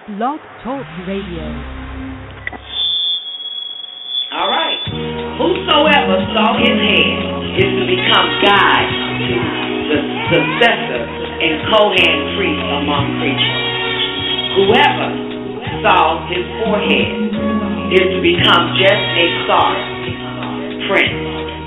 Blog Talk Radio. All right. Whosoever saw his head is to become guide to the successor and Kohen priest among creatures. Whoever saw his forehead is to become just a star, prince.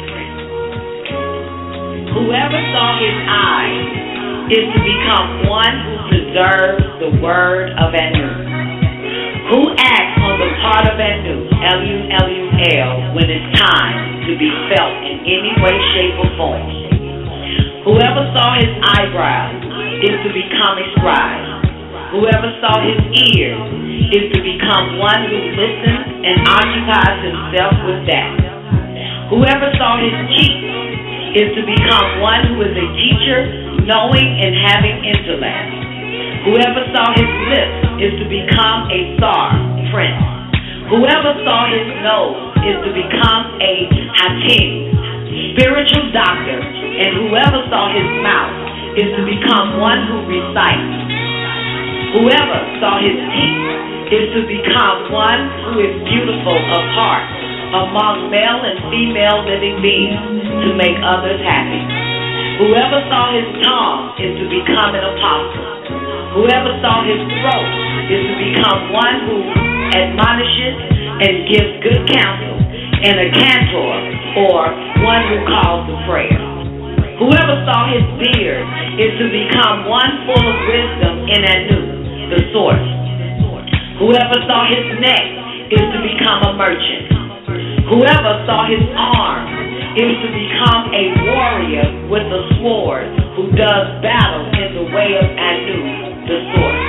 Whoever saw his eyes is to become one who preserves the word of Anu, who acts on the part of Anu, L-U-L-U-L, when it's time to be felt in any way, shape, or form. Whoever saw his eyebrows is to become a scribe. Whoever saw his ears is to become one who listens and occupies himself with that. Whoever saw his cheeks is to become one who is a teacher, knowing and having intellect. Whoever saw his lips is to become a czar, prince. Whoever saw his nose is to become a hatim, spiritual doctor. And whoever saw his mouth is to become one who recites. Whoever saw his teeth is to become one who is beautiful of heart among male and female living beings to make others happy. Whoever saw his tongue is to become an apostle. Whoever saw his throat is to become one who admonishes and gives good counsel, and a cantor, or one who calls the prayer. Whoever saw his beard is to become one full of wisdom in Anu, the source. Whoever saw his neck is to become a merchant. Whoever saw his arm is to become a warrior with a sword who does battle in the way of Anu, the source.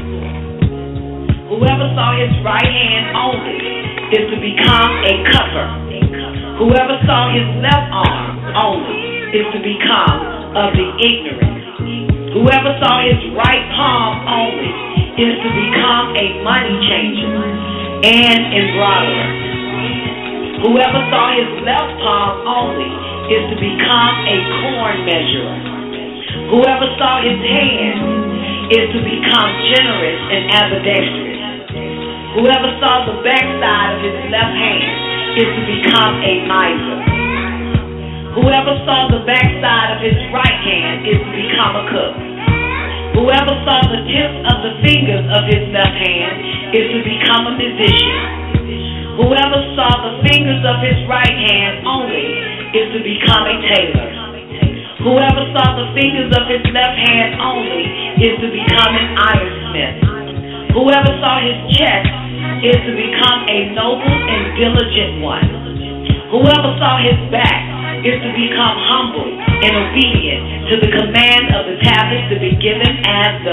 Whoever saw his right hand only is to become a cover. Whoever saw his left arm only is to become of the ignorant. Whoever saw his right palm only is to become a money changer and embroiderer. Whoever saw his left palm only is to become a corn measurer. Whoever saw his hand is to become generous and ambidextrous. Whoever saw the backside of his left hand is to become a miser. Whoever saw the backside of his right hand is to become a cook. Whoever saw the tips of the fingers of his left hand is to become a musician. Whoever saw the fingers of his right hand only is to become a tailor. Whoever saw the fingers of his left hand only is to become an ironsmith. Whoever saw his chest is to become a noble and diligent one. Whoever saw his back is to become humble and obedient to the command of the tablets to be given as the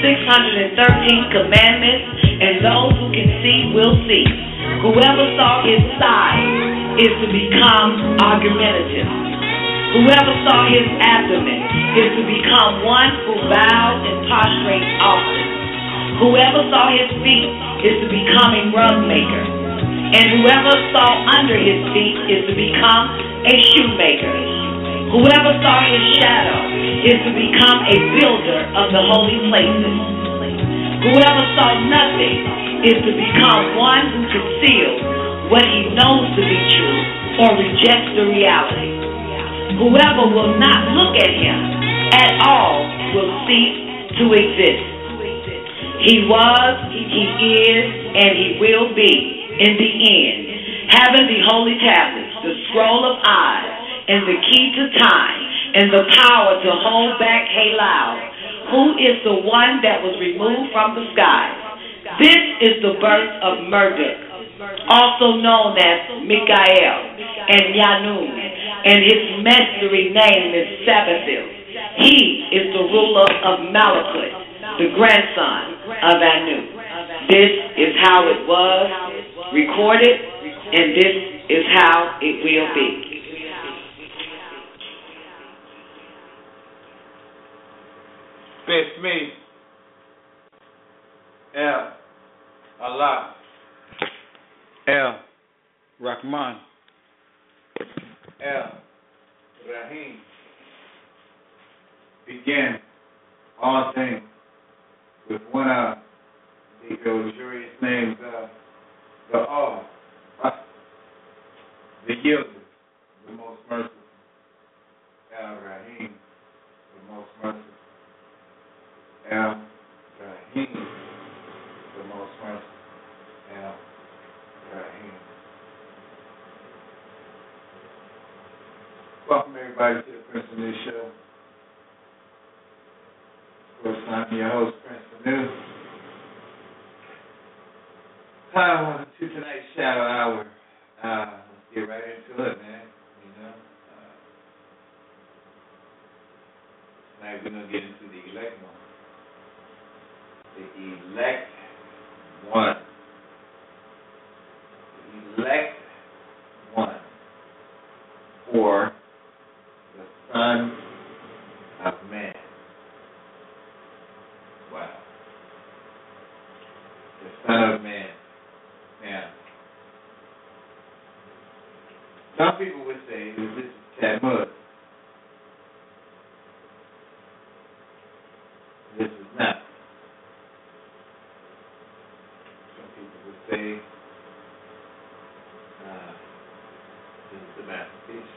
613 commandments, and those who can see will see. Whoever saw his side is to become argumentative. Whoever saw his abdomen is to become one who bows and prostrates often. Whoever saw his feet is to become a rug maker. And whoever saw under his feet is to become a shoemaker. Whoever saw his shadow is to become a builder of the holy places. Whoever saw nothing is to become one who conceals what he knows to be true or rejects the reality. Whoever will not look at him at all will cease to exist. He was, he is, and he will be in the end, having the holy tablets, the scroll of eyes, and the key to time, and the power to hold back Halal, who is the one that was removed from the sky. This is the birth of Marduk, also known as Mikael and Yanun, and his mystery name is Sabathil. He is the ruler of Malakut, the grandson of Anu. This is how it was recorded, and this is how it will be. Bismillah, El Allah, El Rahman, El Rahim. Begin all things with one of the the luxurious names the All, the Yielder, the most merciful, El Rahim, the most merciful, El Rahim, the most merciful, El Rahim. Welcome everybody to the Prince Anew Show. Of course, I'm your host, Prince Anew. Time to tonight's Shadow Hour. Let's get right into it, man. You know, tonight we're gonna get into the elect one. The elect one. The elect one for the Son of Man. Wow. The Son of Man. Now, some people would say this is Talmud. This is not. Some people would say this is the masterpiece.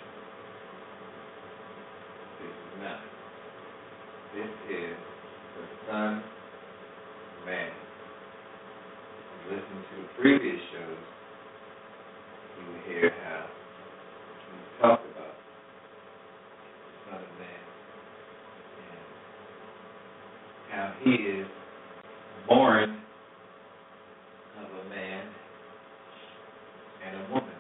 This is not. This is the Son of Man. Listen to the previous shows, you will hear how we talk about the Son of Man and how he is born of a man and a woman,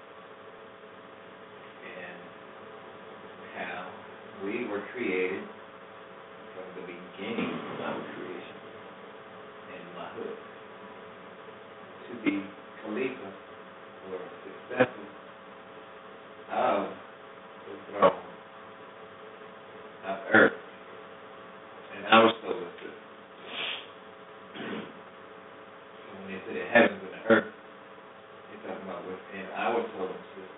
and how we were created from the beginning of our creation in Mahut to be Khalifa or successors of the throne of earth and our solar system. So when they say the heavens and the earth, they're talking about within our solar system.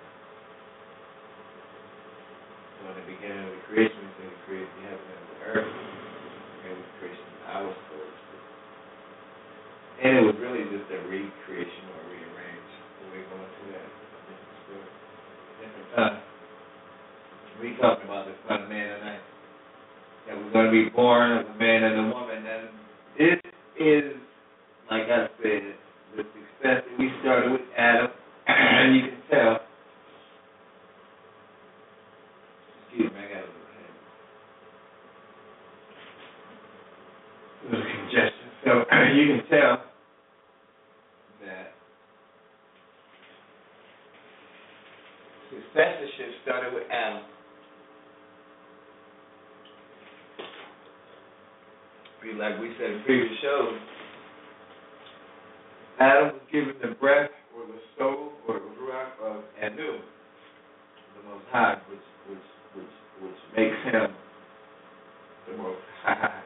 So in the beginning of the creation, we say we created the heavens and the earth, and we created our solar system. And it was really just a recreation or rearrange. We're going to that different time. We talking about the Son of Man tonight. That we're going to be born of a man and a woman. And this is, like I said, the success that we started with Adam. And you can tell. Excuse me, I got a little congestion. So you can tell that successorship started with Adam. Like we said in previous shows, Adam was given the breath or the soul or the ruach of Anu, the Most High, which makes him the Most High.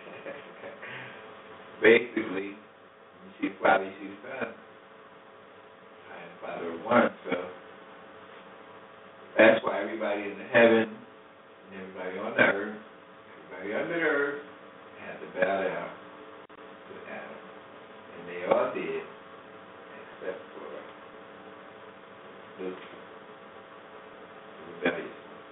Basically, you see the Father, you see the Son. I am the Father of one. So that's why everybody in the heaven and everybody on the earth, everybody under the earth, had to bow down to Adam. And they all did, except for Lucifer, the rebellious one.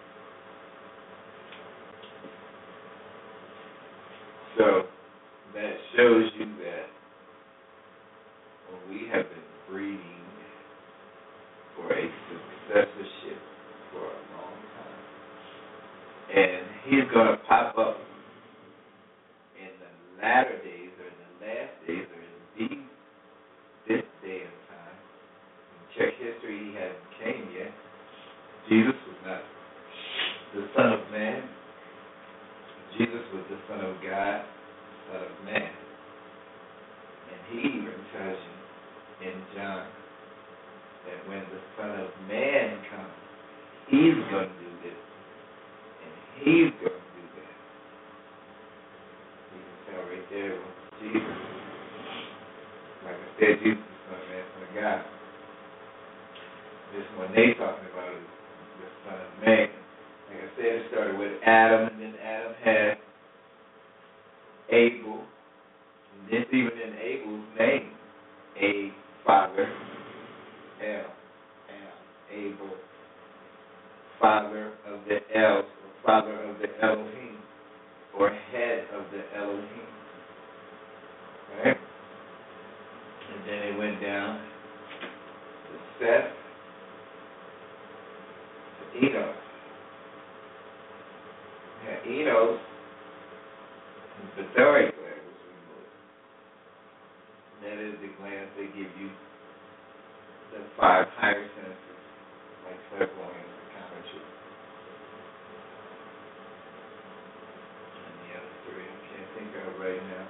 So that shows you that we have been breeding for a successorship for a long time. And he's going to pop up in the latter days or in the last days or in this day and time. Check history, he hasn't came yet. Jesus was not the Son of Man. Jesus was the Son of God, Son of Man. And he even tells you in John that when the Son of Man comes, he's going to do this and he's going to do that. You can tell right there with Jesus. Like I said, Jesus is the Son of Man, Son of God. This one they talking about is the Son of Man. Like I said, it started with Adam, and then Adam had Abel, and This even in Abel's name. A father, Abel, father of the El, or father of the Elohim, or head of the Elohim. Right? And then it went down to Seth, to Enos. Now, Enos, the thyroid gland was removed. That is the glands that give you the 5 higher senses, like clairvoyance, psychometry, and the other 3 I can't think of right now.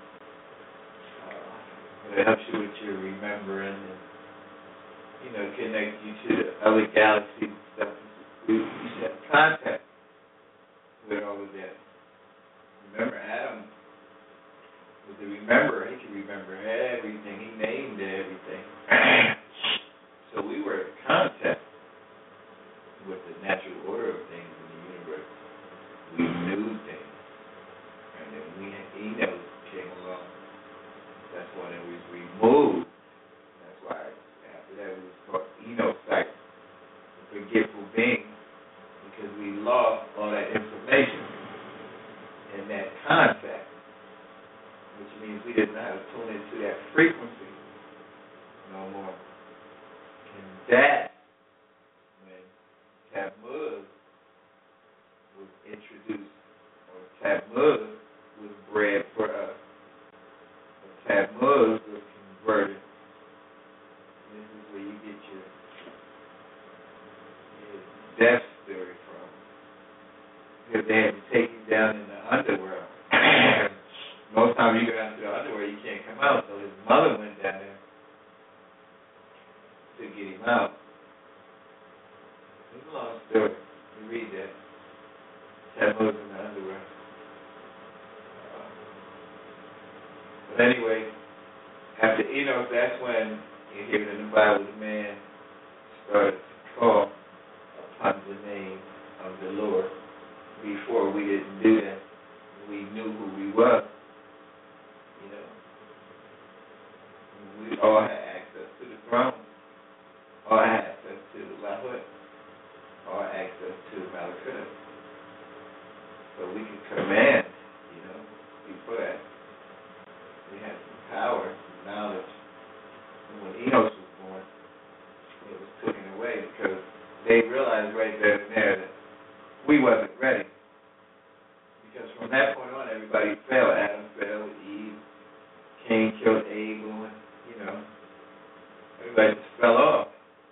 But it helps you with your remembering and, connect you to the other galaxies and stuff. You should have contact with all of that. Remember, Adam was a rememberer. He could remember everything. He named everything. So we were in contact with the natural order of things in the universe. We knew things. And then Enos came along. That's when it was removed. That's why after that it was called Enocyte, the forgetful being, because we lost all that information and that contact, which means we didn't know how to tune into that frequency no more. And that, when Tammuz was introduced, or Tammuz was bred for us, or Tammuz was converted. This is where you get your death story from. Because they had to take him down in the underworld. Most times you go down to the underworld, you can't come out. So his mother went down there to get him out. It's a long story. You read that. Tammuz in the underworld. But anyway, after Enoch, that's when you hear it in the Bible, the man started to call upon the name of the Lord. Before we didn't do that. We knew who we were. We all had access to the throne. All had access to the Lahut. All had access to the Malakut. So we could command, before that. We had some power, some knowledge. And when Enos was born, it was taken away because they realized right then and there that we wasn't ready. Because from that point on, everybody fell. Adam fell, Eve, Cain killed Abel, and, everybody just fell off.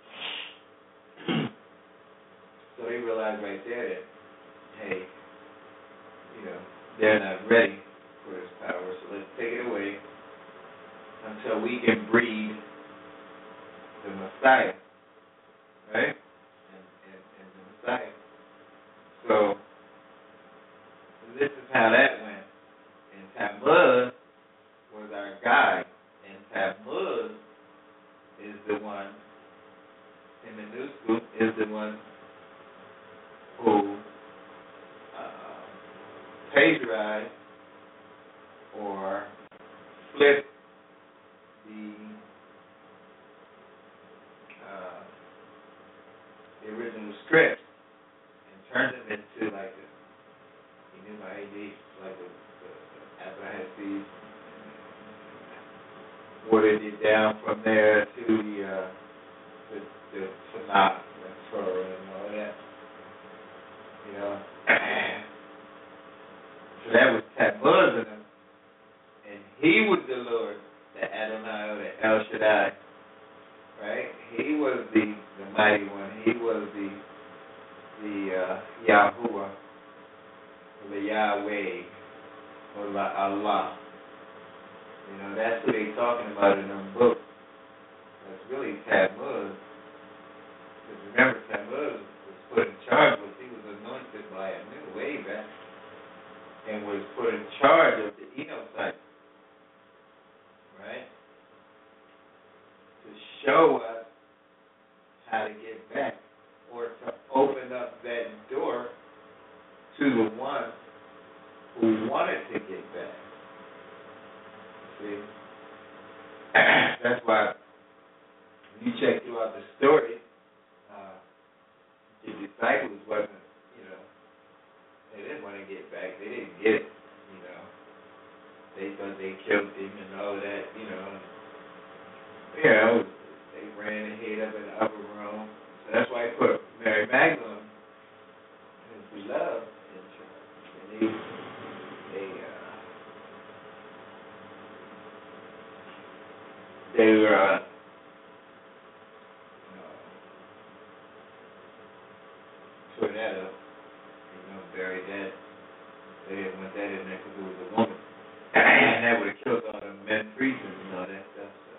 So they realized right there that, hey, they're not ready for this power, so let's take it away until we can breed the Messiah, right? And the Messiah. So this is how that went. And Tammuz was our guide. And Tammuz is the one, in the new school, is the one who plagiarized or flipped the original script and turned it into like the Abrahasis, watered it down from there to the Tanakh and Torah and all that. So that was Tammuz in him. And he was the Lord, the Adonai or the El Shaddai. Right? He was the mighty one. He was the Yahuwah, or the Yahweh, or the Allah. That's who they talking about in them books. That's really Tammuz. Because remember, Tammuz was put in charge, he was anointed by a new way back, and was put in charge of the Enocyte. Right? To show us how to get back, or to open up that door to the one who wanted to get back. See? That's why when you check throughout the story, the disciples wasn't, they didn't want to get back. They didn't get it, They thought they killed him and all that, They ran and hid up in the upper room. So that's why he put Mary Magdalene, his beloved, in charge. And they were, tore that up, buried that. They didn't want that in there because it was a woman. And that would have killed all the men priests and all that stuff. So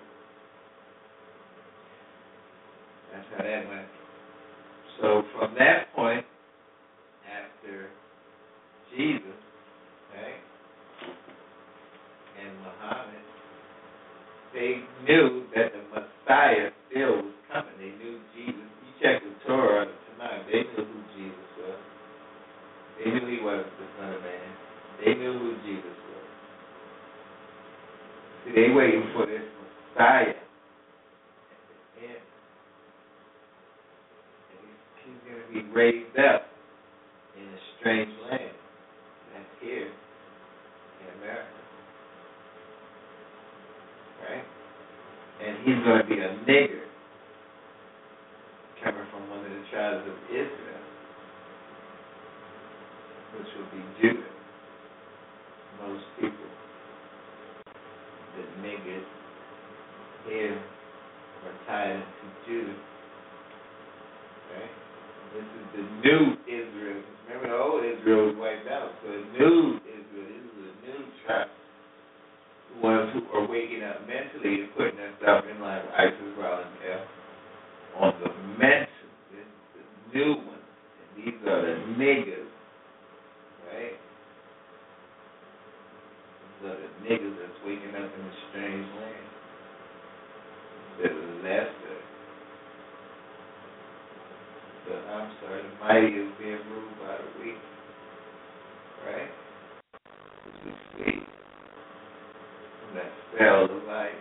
that's how that went. So from that point, after Jesus, okay, and Muhammad, they knew that the Messiah still was coming. They knew Jesus. You check the Torah tonight. They knew who Jesus was. They knew he was the Son of Man. They knew who Jesus was. See, they waiting for this Messiah at the end. And he's going to be raised up in a strange land. That's here in America. Right? And he's going to be a nigger coming from one of the tribes of Israel, which will be Judah. Most people, the niggers here, are tied into Judah. Okay? This is the new Israel. Remember, the old Israel was wiped out. So the new Israel, this is a new tribe. The ones who are waking up mentally and putting themselves in line with ISIS, Rollins, on the mental. This is the new one. And these are the niggers. Right? These are the niggers that's waking up in a strange land. Instead of the lesser. The mighty is being ruled by the weak. Right? As we speak. From that spell of life.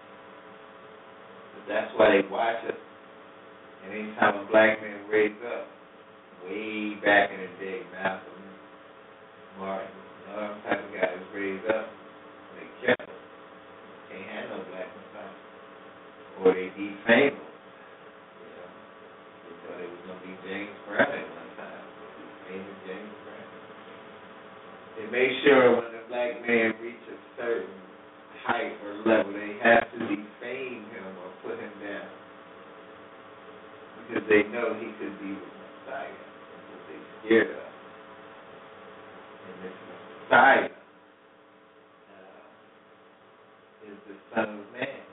But that's why they watch us. And anytime a black man wakes up, way back in the day, Malcolm, Martin, all them type of guys raised up, and they kept them. Can't have no black Messiah. Or they defamed them. They thought it was going to be James Brown at one time. Defamed James Brown. They made sure when the black man reached a certain height or level, they have to defame him or put him down. Because they know he could be the Messiah. That's what they scared of. And this Messiah is the Son of Man.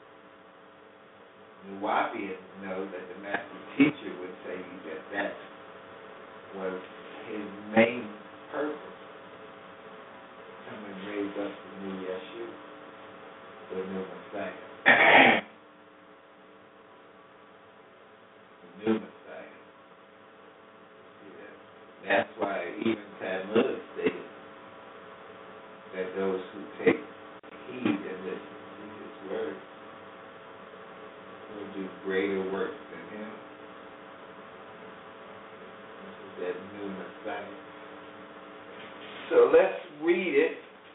Nuwapians know that the master teacher would say that was his main purpose. Come and raise up the new Yeshua, the new Messiah. The new Messiah. That's why even Talmud stated that those who take heed and listen to his word will do greater work than him. This is that new Messiah. So let's read it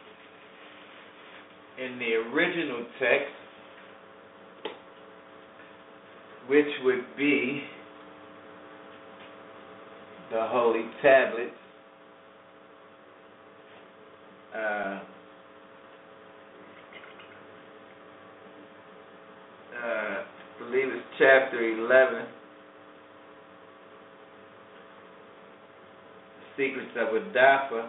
in the original text, which would be the Holy Tablets. I believe it's chapter 11, Secrets of Adafa,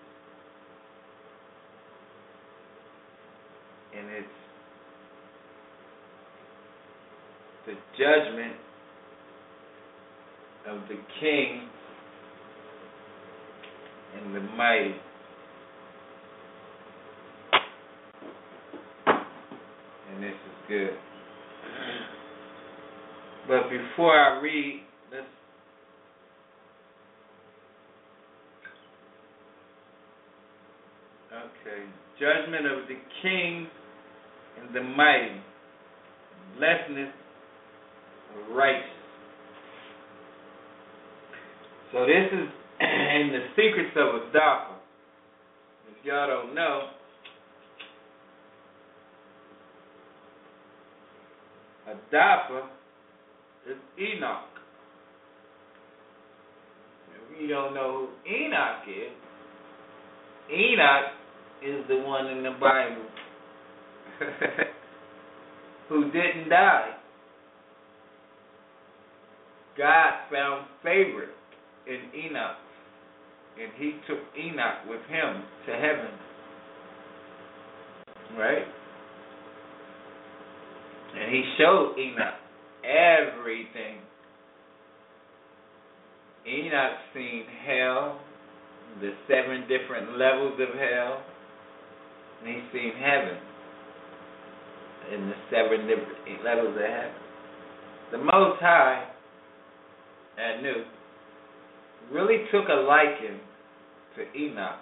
and it's the judgment of the king and the mighty. And this is good. But before I read, judgment of the kings and the mighty, blessedness righteous. So this is in the secrets of Adapa. If y'all don't know, Adapa is Enoch. If you don't know who Enoch is the one in the Bible who didn't die. God found favor in Enoch, and he took Enoch with him to heaven. Right? And he showed Enoch everything. Enoch seen hell, the 7 different levels of hell, and he seen heaven in the 7 different levels of heaven. The Most High, Anu, really took a liking to Enoch,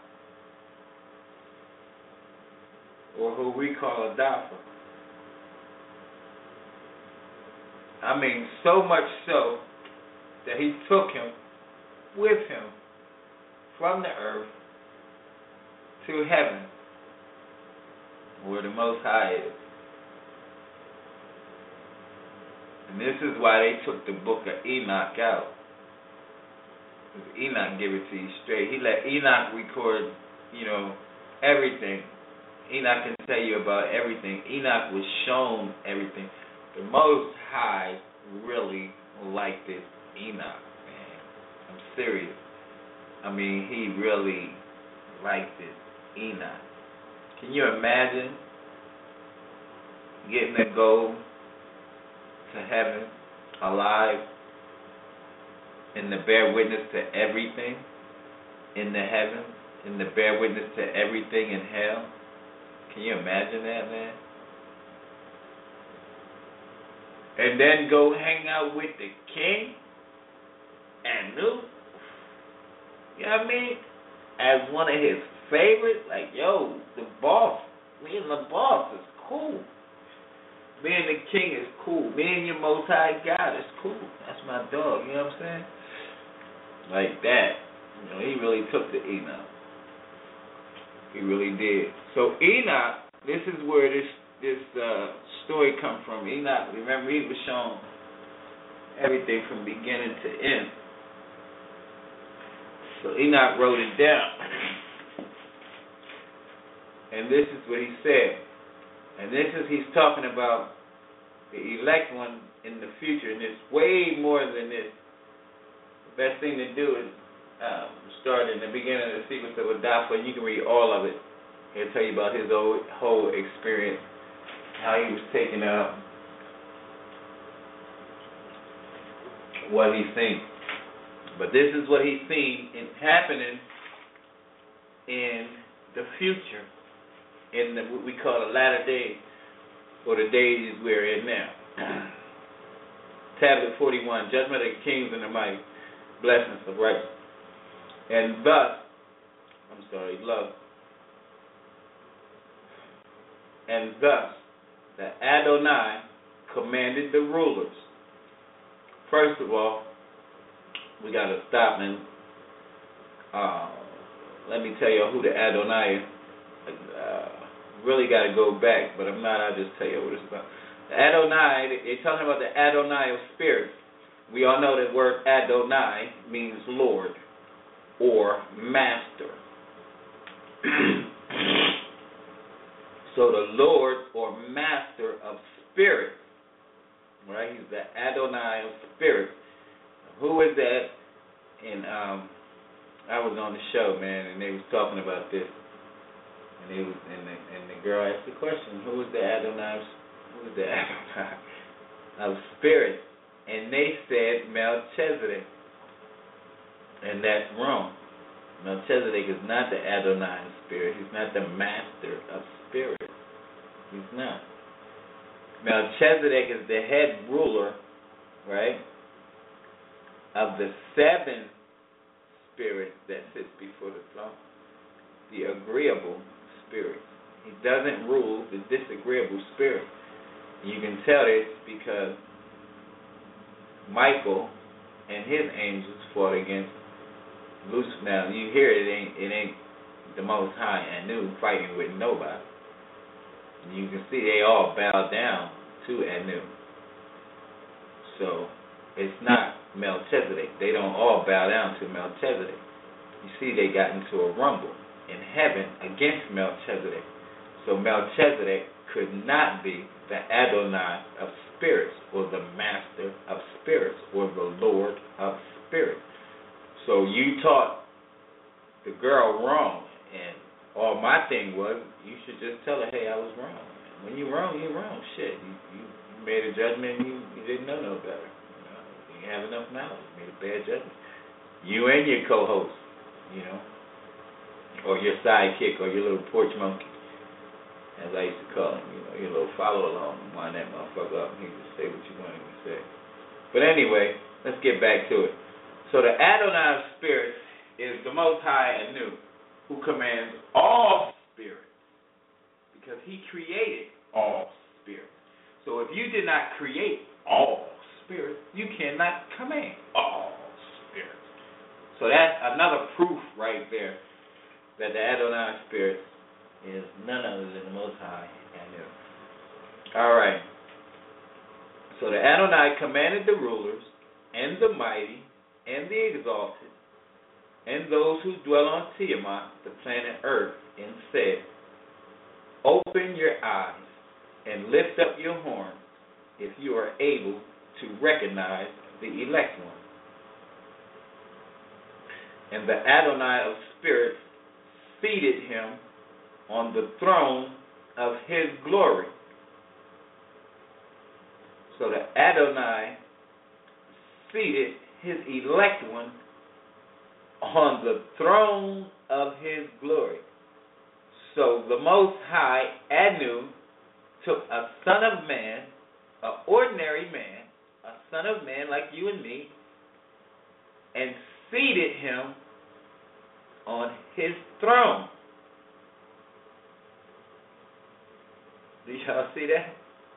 or who we call Adapa. I mean, so much so that he took him with him from the earth to heaven, where the Most High is. And this is why they took the book of Enoch out. Because Enoch gave it to you straight. He let Enoch record, everything. Enoch can tell you about everything. Enoch was shown everything. The Most High really liked this Enoch, man. I'm serious. I mean, he really liked this Enoch. Can you imagine getting to go to heaven alive and to bear witness to everything in the heavens and to bear witness to everything in hell? Can you imagine that, man? And then go hang out with the king Anu. You know what I mean? As one of his favorites. Like, yo, the boss. Me and the boss is cool. Me and the king is cool. Me and your Most High God is cool. That's my dog. You know what I'm saying? Like that. He really took to Enoch. He really did. So Enoch, this is where this story come from. Enoch, remember, he was shown everything from beginning to end. So Enoch wrote it down. And this is what he said. And he's talking about the elect one in the future. And it's way more than this. The best thing to do is start in the beginning of the sequence of Adapa, and you can read all of it. He'll tell you about his whole experience, how he was taken up, what he's seen. But this is what he's seen happening in the future, in what we call the latter days, or the days we're in now. Tablet 41, Judgment of the Kings and the Mighty, Blessings of Righteousness. And love. And thus, the Adonai commanded the rulers. First of all, we got to stop and let me tell you who the Adonai is. Really got to go back, but I'm not. I'll just tell you what it's about. The Adonai, they're talking about the Adonai of spirit. We all know that word Adonai means Lord or Master. So the Lord or Master of spirit, right? He's the Adonai of spirit. Who is that? And I was on the show, man, and they was talking about this, and the girl asked the question, who is the Adonai? Who is the Adonai of spirit? And they said Melchizedek, and that's wrong. Melchizedek is not the Adonai of spirit. He's not the master of spirit. He's not. Melchizedek is the head ruler, right, of the 7 spirits that sits before the throne. The agreeable spirits. He doesn't rule the disagreeable spirit. You can tell this because Michael and his angels fought against Lucifer. Now you hear it ain't the Most High Anu fighting with nobody. And you can see they all bow down to Anu. So it's not Melchizedek. They don't all bow down to Melchizedek. You see, they got into a rumble in heaven against Melchizedek. So Melchizedek could not be the Adonai of spirits, or the master of spirits, or the Lord of spirits. So you taught the girl wrong, and all my thing was, you should just tell her, hey, I was wrong. When you're wrong, you're wrong. Shit, you made a judgment, you didn't know no better. You didn't have enough knowledge. You made a bad judgment. You and your co-host, or your sidekick, or your little porch monkey, as I used to call him, your little follow along, wind that motherfucker up, and he just say what you want him to say. But anyway, let's get back to it. So the Adonai of spirits is the Most High Anu, who commands all spirits, because he created all spirits. So if you did not create all spirits, you cannot command all spirits. So that's another proof right there that the Adonai spirit is none other than the Most High Anu. All right. So the Adonai commanded the rulers and the mighty and the exalted and those who dwell on Tiamat, the planet Earth, and said, open your eyes and lift up your horn if you are able to recognize the elect one. And the Adonai of spirits seated him on the throne of his glory. So the Adonai seated his elect one on the throne of his glory. So the Most High Anu took a son of man, an ordinary man, a son of man like you and me, and seated him on his throne. Do y'all see that?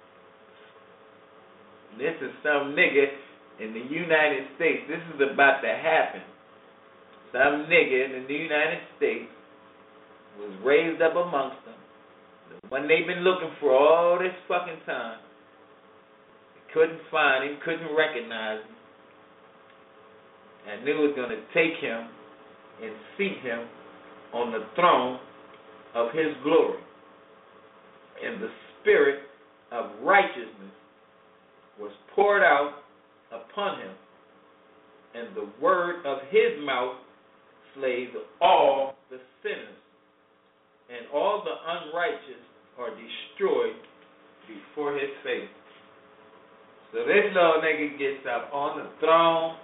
This is some nigga in the United States. This is about to happen. Some nigga in the United States was raised up amongst them. The one they've been looking for all this fucking time. They couldn't find him, couldn't recognize him. And knew it was going to take him and seat him on the throne of his glory. And the spirit of righteousness was poured out upon him, and the word of his mouth slays all the sinners, and all the unrighteous are destroyed before his face. So this little nigga gets up on the throne,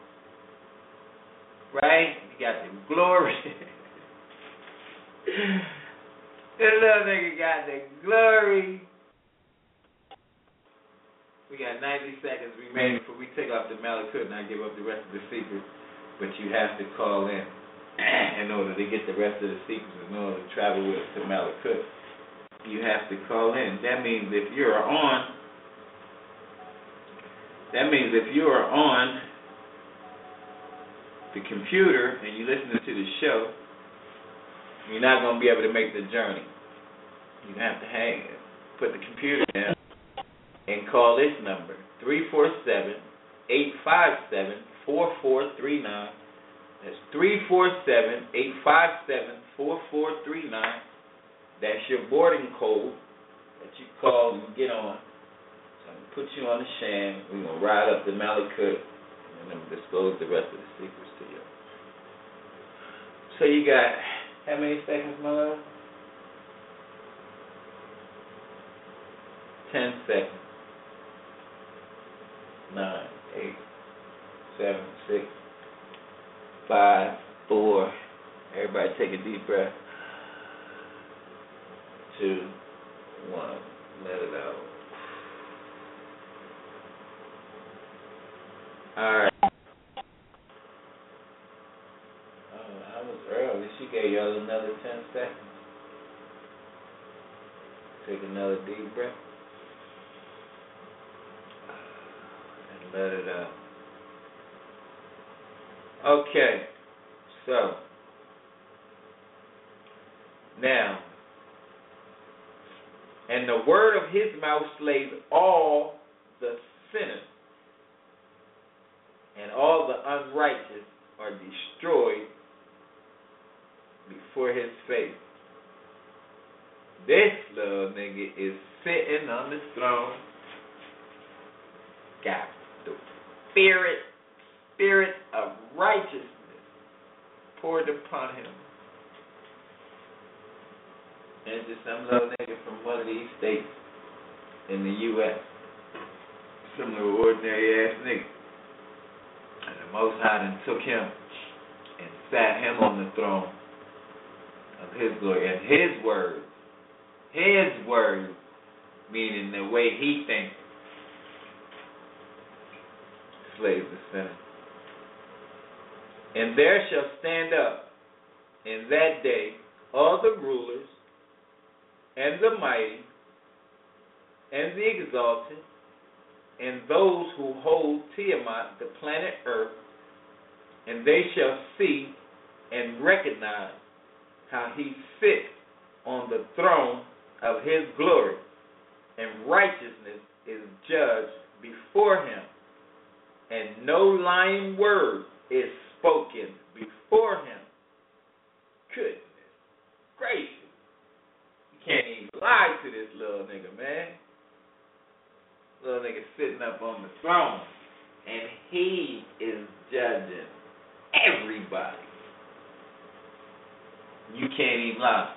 right? He got the glory. This little nigga got the glory. We got 90 seconds remaining before we take off the Malakut, and I give up the rest of the secrets. But you have to call in order to get the rest of the secrets, in order to travel with us to Malakut. You have to call in. That means if you are on the computer and you're listening to the show, you're not going to be able to make the journey. You have to put the computer down and call this number, 347-857-4439. That's 347-857-4439. That's your boarding code that you call and get on. So I'm going to put you on the Shan. We're going to ride up the Malakut, and I'm going to disclose the rest of the secrets to you. So you got how many seconds, my love? 10 seconds. 9, 8, 7, 6, 5, 4. Everybody take a deep breath. 2, 1. Let it out. All right. Oh, I was early. She gave y'all another 10 seconds. Take another deep breath. And let it out. Okay. So, now, and the word of his mouth slays all the sinners, and all the unrighteous are destroyed before his face. This little nigga is sitting on the throne, got the spirit of righteousness poured upon him. And just some little nigga from one of these states in the U.S. Some little ordinary ass nigga. And the Most High then took him and sat him on the throne of his glory. And his word, meaning the way he thinks, slays the sinner. And there shall stand up in that day all the rulers and the mighty and the exalted and those who hold Tiamat, the planet Earth, and they shall see and recognize how he sits on the throne of his glory, and righteousness is judged before him, and no lying word is spoken before him. Goodness gracious. You can't even lie to this little nigga, man. Little nigga sitting up on the throne, and he is judging everybody. You can't even lie.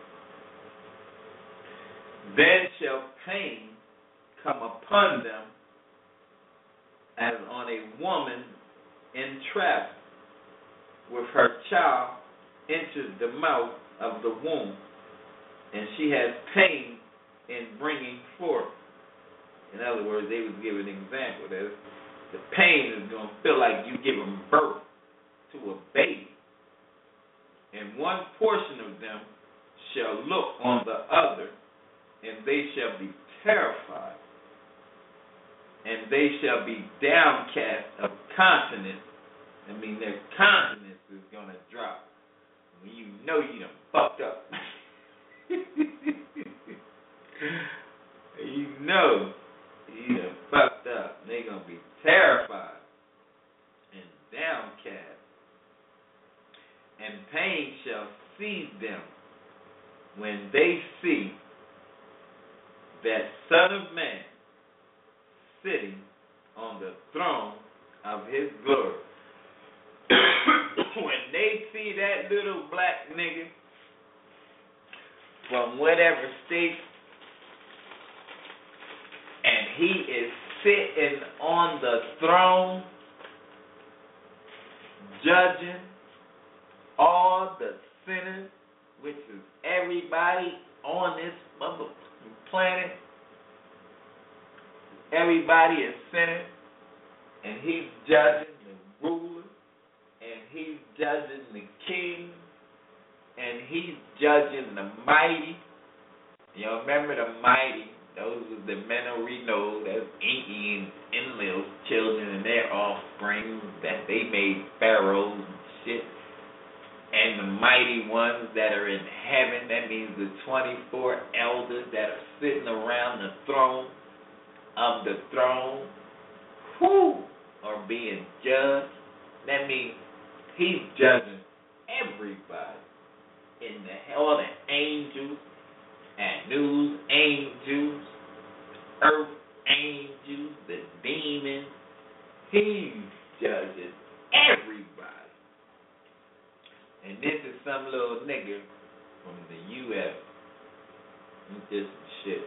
Then shall pain come upon them as on a woman entrapped with her child enters the mouth of the womb, and she has pain in bringing forth. In other words, they was giving an example that the pain is going to feel like you giving birth to a baby. And one portion of them shall look on the other, and they shall be terrified, and they shall be downcast of countenance. I mean, their countenance is going to drop. When you know you done fucked up. You know you done fucked up. They're going to be terrified and downcast. And pain shall seize them when they see that Son of Man sitting on the throne of his glory. When they see that little black nigga from whatever state, and he is sitting on the throne judging all the sinners, which is everybody on this motherfucking planet. Everybody is sinners, and he's judging the rulers, and he's judging the king, and he's judging the mighty. You know, remember the mighty? Those are the Menorinos, that's Enki and Enlil's children and their offspring that they made pharaohs and shit. And the mighty ones that are in heaven, that means the 24 elders that are sitting around the throne of the throne, are being judged. That means he's judging everybody. In all the angels, Anu's angels, earth angels, the demons, he's judging everybody. And this is some little nigga from the U.S. He did some shit.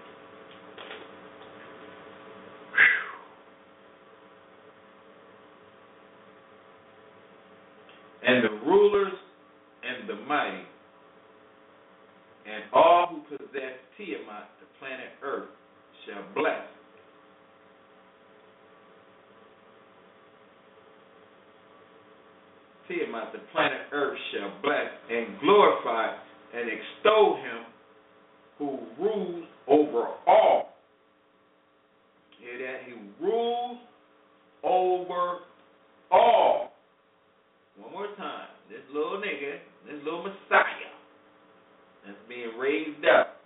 And the rulers and the mighty and all who possess Tiamat, the planet Earth, shall bless. Tiamat, the planet Earth, shall bless and glorify and extol him who rules over all. Hear that? He rules over all. One more time. This little nigga, this little Messiah that's being raised up,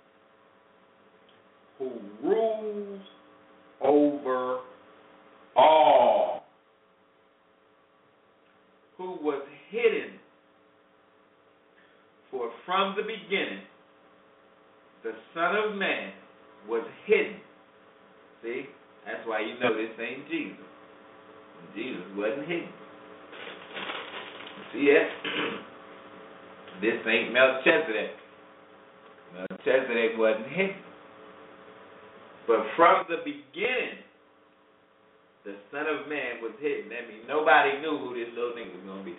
who rules over all, who was hidden, for from the beginning the Son of Man was hidden. See? That's why you know this ain't Jesus. Jesus wasn't hidden. See that? This ain't Melchizedek. Melchizedek wasn't hidden. But from the beginning, the Son of Man was hidden. That means nobody knew who this little nigga was going to be.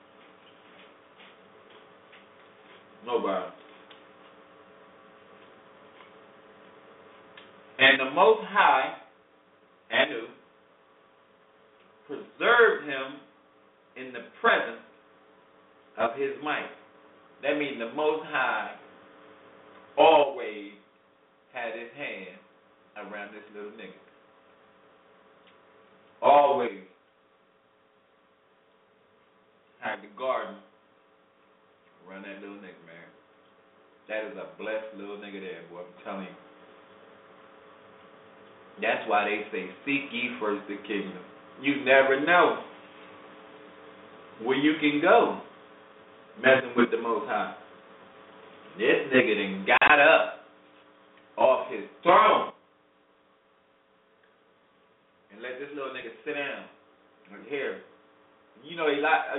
Nobody. And the Most High, Anu, preserved him in the presence of his might. That means the Most High always had his hand around this little nigga. Always had the garden around that little nigga, man. That is a blessed little nigga there, boy. I'm telling you. That's why they say, seek ye first the kingdom. You never know where you can go messing with the Most High. This nigga done got up off his throne and let this little nigga sit down right here. You know,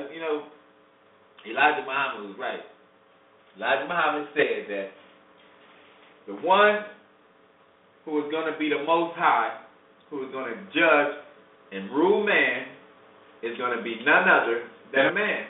Elijah Muhammad was right. Elijah Muhammad said that the one who is going to be the Most High, who is going to judge and rule man, is going to be none other than a man.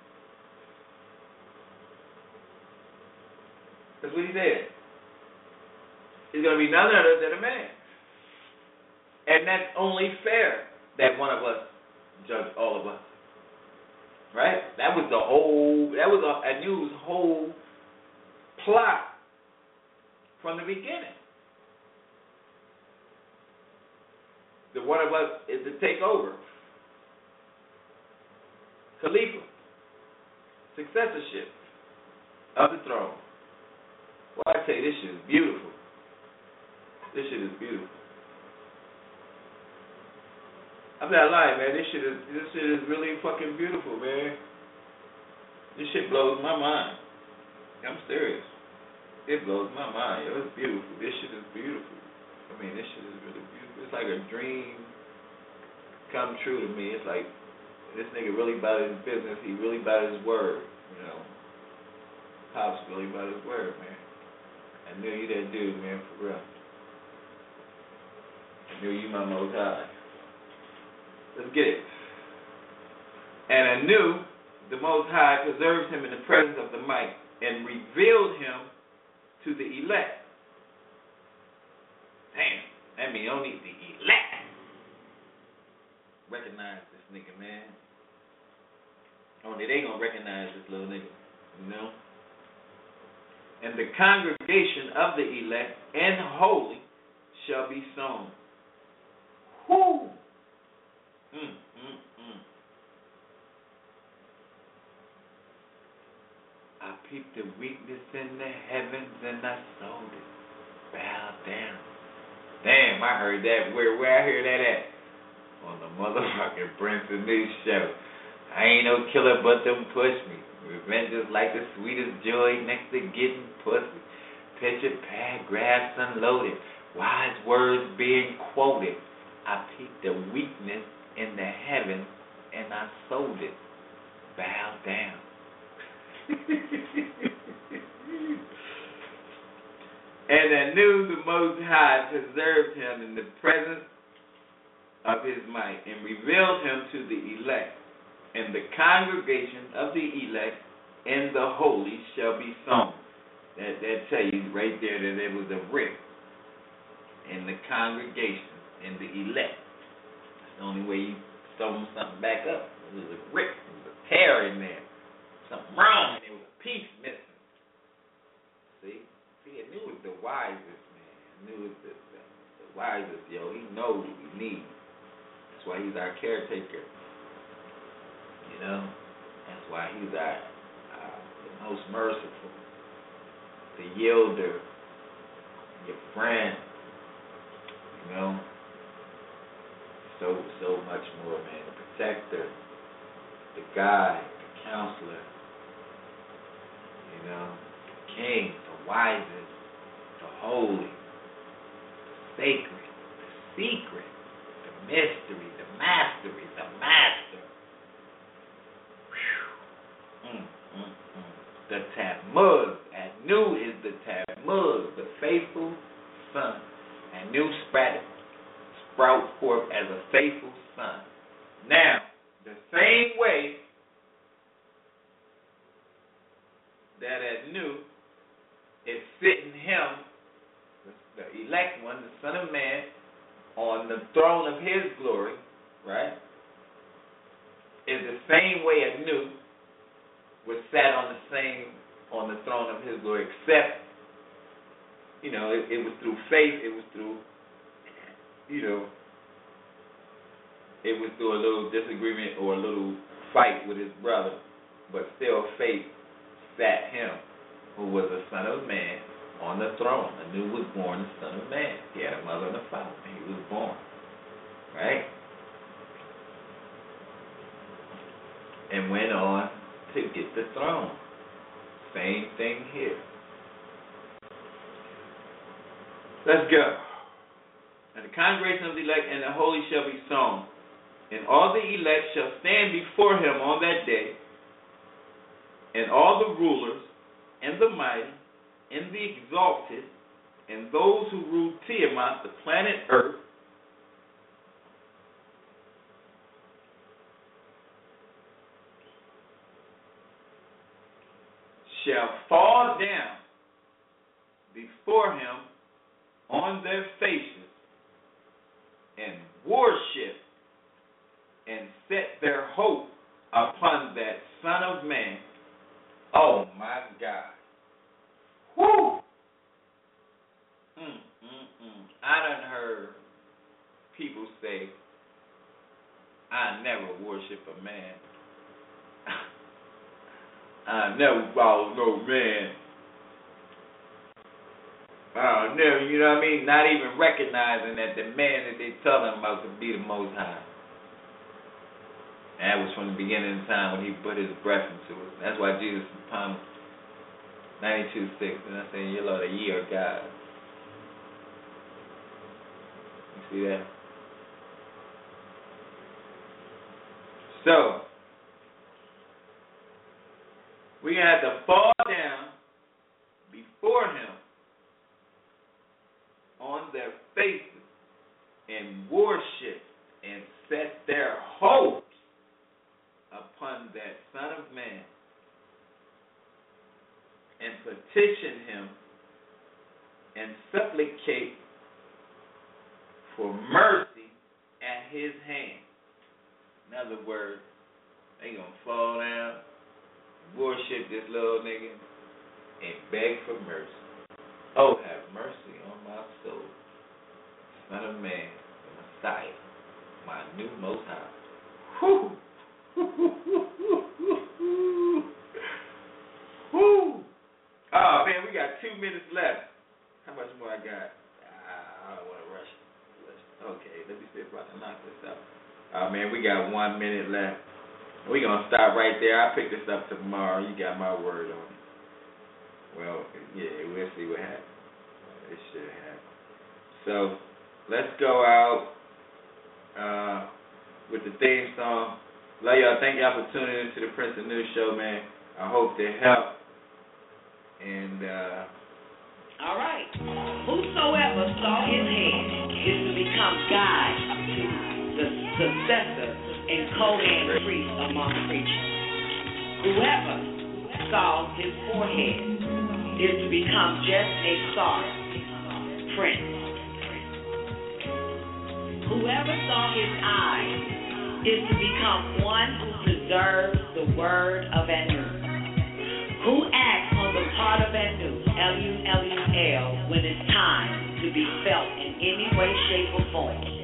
That's what he said. He's going to be none other than a man. And that's only fair that one of us judge all of us. Right? That was Anu's whole plot from the beginning. The one of us is to take over. Khalifa. Successorship of the throne. Well, I tell you, this shit is beautiful. This shit is beautiful. I'm not lying, man. This shit is really fucking beautiful, man. This shit blows my mind. I'm serious. It blows my mind. Yo, it's beautiful. This shit is beautiful. I mean, this shit is really beautiful. It's like a dream come true to me. It's like this nigga really about his business. He really about his word. You know, Pop's really about his word, man. I knew you that dude, man, for real. I knew you my Most High. Let's get it. And I knew the Most High preserved him in the presence of the might and revealed him to the elect. Damn, that means only the elect recognize this nigga, man. Only they gonna recognize this little nigga, you know? And the congregation of the elect and holy shall be sown. Whoo! I peeped the weakness in the heavens and I sold it. Bow down. Damn, I heard that. Where I hear that at? On the motherfucking Prince of News show. I ain't no killer, but them push me. Revenge is like the sweetest joy next to getting pussy. Picture paragraphs unloaded. Wise words being quoted. I peeped the weakness in the heavens and I sold it. Bow down. And I knew the Most High preserved him in the presence of his might and revealed him to the elect. And the congregation of the elect and the holy shall be sown. That tell you right there that there was a rift in the congregation and the elect. That's the only way you sew something back up. There was a rift, there was a tear in there. Something wrong, and there was a piece missing. See See, Anu is the wisest, man. Anu is the wisest, yo. He knows what we need. That's why he's our caretaker. You know? That's why he's our the most merciful, the yielder, your friend. You know? So much more, man. The protector, the guide, the counselor, you know, the king, the wisest, the holy, the sacred, the secret, the mystery, the mastery, the master. The Tammuz. Anu is the Tammuz, the faithful son. Anu sprout forth as a faithful son. Now, the same way that Anu is sitting him, the elect one, the Son of Man, on the throne of his glory, right? Is the same way Anu was sat on the throne of his glory, except, you know, it was through faith, it was through, you know, it was through a little disagreement or a little fight with his brother, but still faith sat him, who was a son of man, on the throne. Anu was born the son of man. He had a mother and a father, and he was born, right? And went on to get the throne. Same thing here. Let's go. And the congregation of the elect and the holy shall be sown, and all the elect shall stand before him on that day, and all the rulers, and the mighty, and the exalted, and those who rule Tiamat, the planet Earth, shall fall down before him on their faces and worship and set their hope upon that Son of Man. Oh my God. Woo! I done heard people say, I never worship a man. I never follow no man. I never, you know what I mean? Not even recognizing that the man that they telling about could be the Most High. And that was from the beginning of time when he put his breath into it. That's why Jesus Psalm 92:6, and I say, "Your Lord, ye are God." You see that? So we had to fall down before him on their faces and worship and set their hopes upon that Son of Man and petition him and supplicate for mercy at his hand. In other words, they gonna fall down, worship this little nigga, and beg for mercy. Oh, have mercy on my soul, Son of Man, the Messiah, my new Most High. Whew. Whew. Oh man, we got 2 minutes left. How much more I got? I don't want to rush. Okay, let me see if I can knock this out. Oh man, we got 1 minute left. We're going to stop right there. I'll pick this up tomorrow. You got my word on it. Well, yeah, we'll see what happens. It should happen. So, let's go out with the theme song. Love y'all. Thank y'all for tuning into the Prince of News Show, man. I hope they help. And, all right. Whosoever saw his hand is to become guide to the successor and Kohen priest among preachers. Whoever saw his forehead is to become just a star, prince. Whoever saw his eyes is to become one who preserves the word of Anu. Who acts on the part of Anu, L-U-L-U-L, be felt in any way, shape, or form.